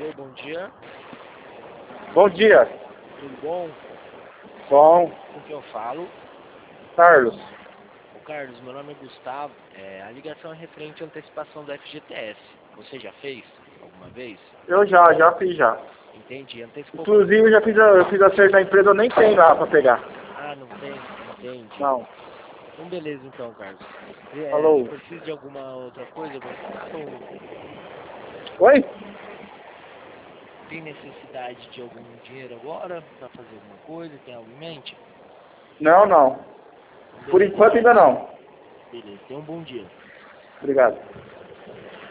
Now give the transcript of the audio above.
Oi, bom dia. Bom dia. Tudo bom? Bom. Com quem eu falo? Carlos. Ô Carlos, meu nome é Gustavo. A ligação é referente à antecipação do FGTS. Você já fez alguma vez? Eu já fiz já. Entendi. Antecipou. Inclusive eu fiz acerto da empresa, eu nem tenho lá pra pegar. Ah, não tem? Entendi. Não. Então beleza então, Carlos. Falou. Precisa de alguma outra coisa? Oi? Tem necessidade de algum dinheiro agora para fazer alguma coisa? Tem algo em mente? Não. Por Beleza. enquanto ainda não. Beleza. Tenha um bom dia. Obrigado.